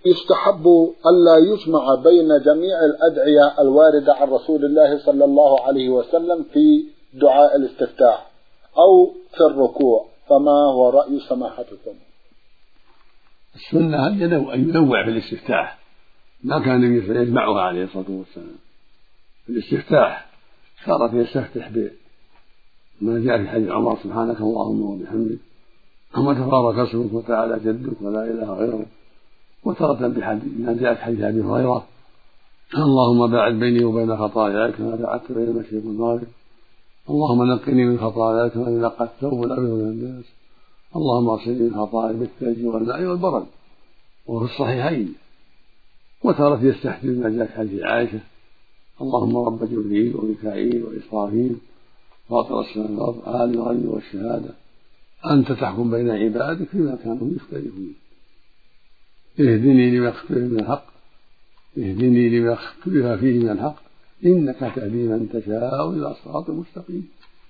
يستحب ألا يجمع بين جميع الأدعية الواردة عن رسول الله صلى الله عليه وسلم في دعاء الاستفتاح أو في الركوع، فما هو رأي سماحتكم؟ السنة أن ينوع في الاستفتاح، ما كان النبي يجمعها عليه الصلاة والسلام. في الاستفتاح صار يستفتح بما جاء في حديث عمر: سبحانك اللهم وبحمدك وتبارك اسمك وتعالى جدك ولا إله غيرك. وتارة ما جاء في حديث أبي هريرة: اللهم باعد بيني وبين خطاياي كما باعدت بين المشرق والمغرب، اللهم نقني من خطاياي كما ينقى الثوب الأبيض من الدنس، اللهم اغسلني من خطاياي بالثلج والماء والبرد. وفي الصحيحين. وتارة يستحسن ما جاء في حديث عائشة: اللهم رب جبريل وميكائيل وإسرافيل فاطر السماوات عالم الغيب والشهادة أنت تحكم بين عبادك فيما كانوا يختلفون، اهدني لما اختلف من الحق، اهدني لما اختلف فيه من الحق، إنك تهدي من تشاء إلى صراط مستقيم.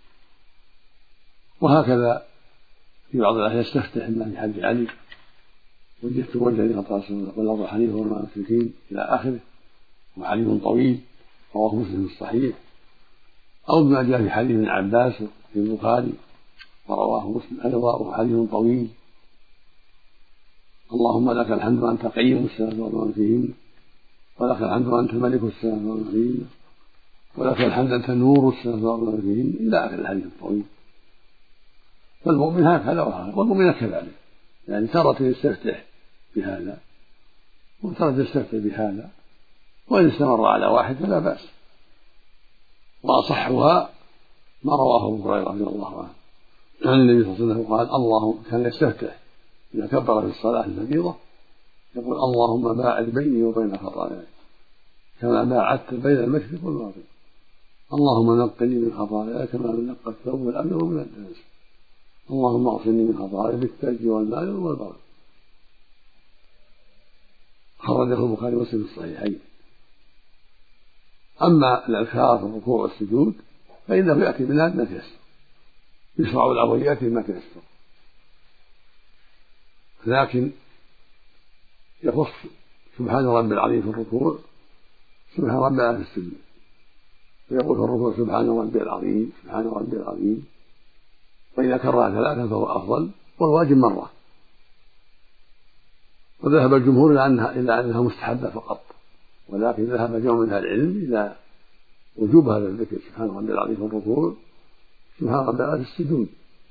وهكذا في بعض الأحيان يستفتح ما في حديث علي: وجدت وجهي خطأ السماء والأرض حنيفا وما المشركين إلى آخره، وحديث طويل رواه مسلم في الصحيح. أو بما جاء في حديث ابن عباس في البخاري ورواه مسلم أيضا وحديث طويل: اللهم لك الحمد وأنت قيم السماوات ومن فيهن، ولك الحمد وأنت ملك السماوات ومن فيهن، ولك الحمد أنت نور السماوات ومن فيهن، إلى آخر الحديث الطويل. فالمؤمن هكذا والمؤمن كذلك، يعني تارة يستفتح بهذا وتارة يستفتح بهذا، وإن استمر على واحد فلا بأس. وأصحها ما رواه أبو هريرة رضي الله عنه عن النبي صلى الله عليه وسلم قال: الله كان يستفتح إذا كبر في الصلاة الفريضة يقول: اللهم باعد بيني وبين خطاياي كما باعدت بين المشرق والمغرب، اللهم نقني من خطاياي كما ينقى الثوب الأبيض من الدنس، اللهم اغسلني من خطاياي بالثلج والماء والبرد. خرجه البخاري ومسلم في الصحيحين. أما الأذكار في الركوع والسجود فإنه يأتي منها ما تيسر، يشرع الأول يأتي ما تيسر، لكن يخص سبحان ربي العظيم في الركوع، سبحان ربي العظيم في السجود، فيقول في الركوع سبحان ربي العظيم سبحان ربي العظيم، وإذا كررها ثلاثة فهو أفضل، والواجب مرة. وذهب الجمهور إلى أنها مستحبة فقط، ولكن ذهب جمع من أهل العلم إلى وجوب هذا الذكر: سبحان ربي العظيم في الركوع، سبحان ربي العظيم في السجود،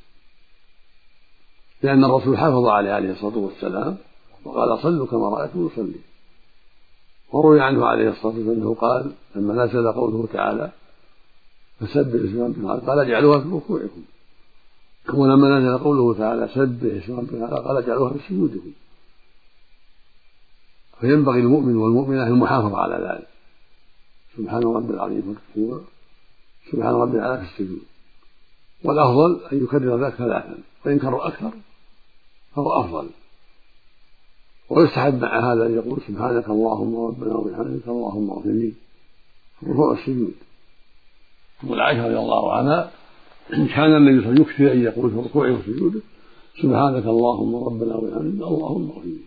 لأن الرسول حافظ عليه الصلاة والسلام وقال: صلوا كما رأيتم يصلي. وروي عنه عليه الصلاة والسلام أنه قال لما نزل قوله تعالى: فسبح اسم ربك الأعلى، قال: اجعلوها في ركوعكم. ولما نزل قوله تعالى: سبح اسم ربك الأعلى، قال: اجعلوها في سجودكم. فينبغي المؤمن والمؤمنة المحافظة على ذلك: سبحان ربي العظيم في الركوع، سبحان ربي الأعلى في السجود. والأفضل أن يكرر ذلك ثلاثا، وإن كرر أكثر فهو أفضل. ويستحب مع هذا أن يقول: سبحانك اللهم ربنا وبحمدك اللهم اغفر لي في الركوع والسجود. والعائشة رضي الله عنها كان النبي صلى الله عليه وسلم يكثر أن يقول في ركوعه وسجوده: سبحانك اللهم ربنا وبحمدك اللهم اغفر لي.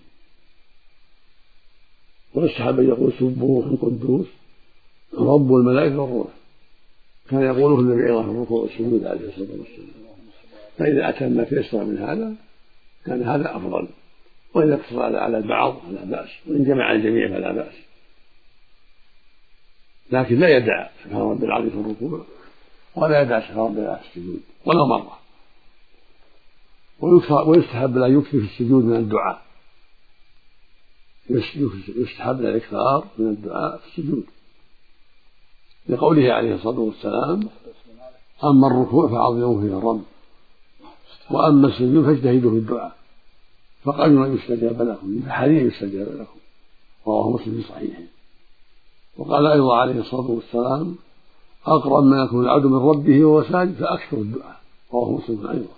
ويستحب أن يقول: سبوح قدوس رب الملائكة والروح. كان يقوله النبي أيضا في الركوع والسجود عليه الصلاة والسلام. فإذا أتى ما تيسر من هذا كان هذا أفضل، وإذا اقتصر على البعض فلا بأس، وإن جمع الجميع فلا بأس. لكن لا يدع سبحان ربي العظيم في الركوع ولا يدع سبحان ربي العظيم في السجود ولو مرة. ويستحب لا يكثر في السجود من الدعاء، يستحب لا الإكثار من الدعاء في السجود، لقوله عليه الصلاة والسلام: أما الركوع فعظموا فيه الرب، وأما السجود فاجتهدوا في الدعاء فقالوا أن يستجاب لكم، فحري يستجاب لكم. رواه مسلم في صحيحه. وقال أيضا عليه الصلاة والسلام: أقرب ما يكون العبد من ربه وهو ساجد فأكثر الدعاء. رواه مسلم أيضا.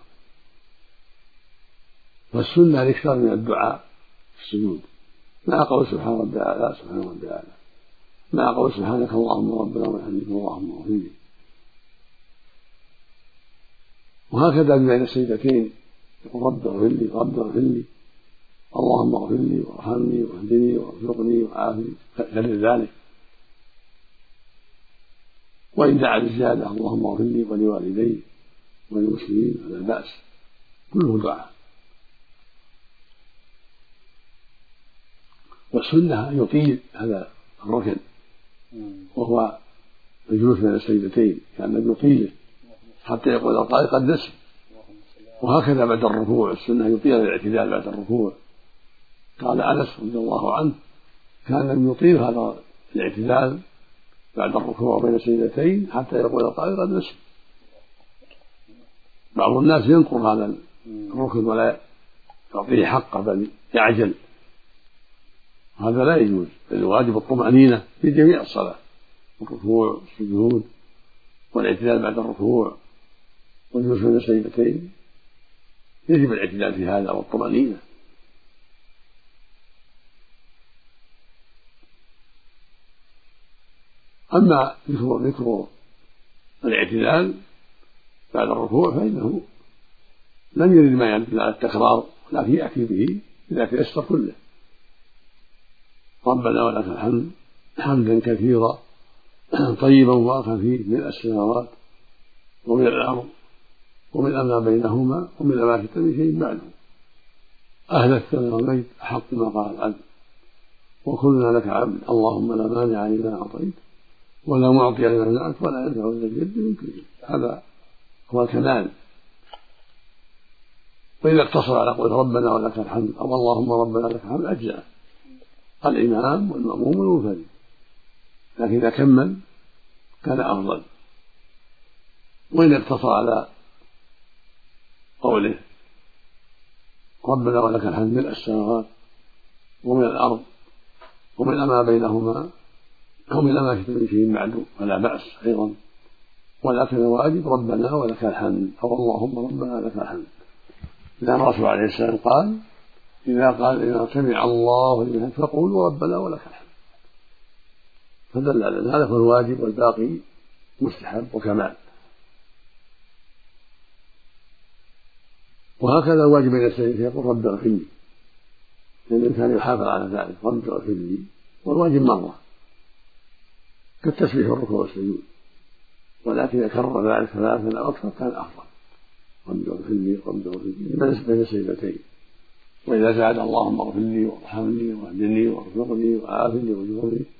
والسنة الإكثار من الدعاء في السجود، مع قول سبحان ربي الأعلى سبحان ربي الأعلى، مع قول سبحانك اللهم ربنا وبحمدك اللهم اغفر لي. وهكذا بين السجدتين يقول: رب اغفر لي رب اغفر لي، اللهم اغفر لي وارحمني واهدني وارزقني وعافني كذل ذلك. وإن دعا بالزيادة اللهم اغفر لي ولوالدي وللمسلمين فلا بأس، كله دعاء. والسنة أن يطيل هذا الركن وهو الجلوس بين السجدتين، كان يطيله حتى يقول القائل قد نسي. وهكذا بعد الركوع السنة يطيل الاعتدال بعد الركوع. قال أنس رضي الله عنه كان يطيل هذا الاعتدال بعد الركوع بين السجدتين حتى يقول القائل قد نسي. بعض الناس ينقر هذا الركن ولا يعطيه حقه بل يعجل، هذا لا يجوز، بل الواجب الطمأنينة في جميع الصلاة، الركوع والسجود والاعتدال بعد الركوع والجلوس بين السجدتين، يجب الاعتدال في هذا والطمأنينة. أما ذكر الاعتدال بعد الركوع فإنه لم يرد ما يدل على التكرار، لكن يأتي به إذا تيسر كله. ربنا ولك الحمد حمدا كثيرا طيبا مباركا فيه ملء السماوات ومن الأرض ومن ما بينهما ومن ما شئت من شيء بعده، أهل الثناء والمجد أحق ما قال العبد وكلنا لك عبد، اللهم لا مانع لما أعطيت ولا معطي لما منعت ولا ينفع ذا الجد منك. هذا هو الكمال. وإذا اقتصر على قول ربنا ولك الحمد أو اللهم ربنا لك الحمد أجزأ الإمام والمأموم والمنفرد، لكن إذا كمل كان أفضل. وإن اقتصر على قوله ربنا ولك الحمد ملء السماوات ومن الأرض ومن ما بينهما ومن ما شئت من شيء بعد فلا بأس أيضا، ولكن الواجب ربنا ولك الحمد أو اللهم ربنا لك الحمد، لأن الرسول عليه السلام قال إذا سمع الله لمن فقولوا ربنا ولك الحمد، فدل على أن هذا هو الواجب والباقي مستحب وكمال. وهكذا الواجب بين السجدتين يقول رب اغفر لي، لأن الإنسان يحافظ على ذلك، رب اغفر لي، والواجب مرة كالتسبيح والركوع والسجود، ولكن إذا كرر ذلك ثلاثا أو أكثر كان أفضل، رب اغفر لي رب اغفر لي بين السجدتين. وإذا زاد اللهم اغفر لي وارحمني واهدني وارزقني وعافني واجبرني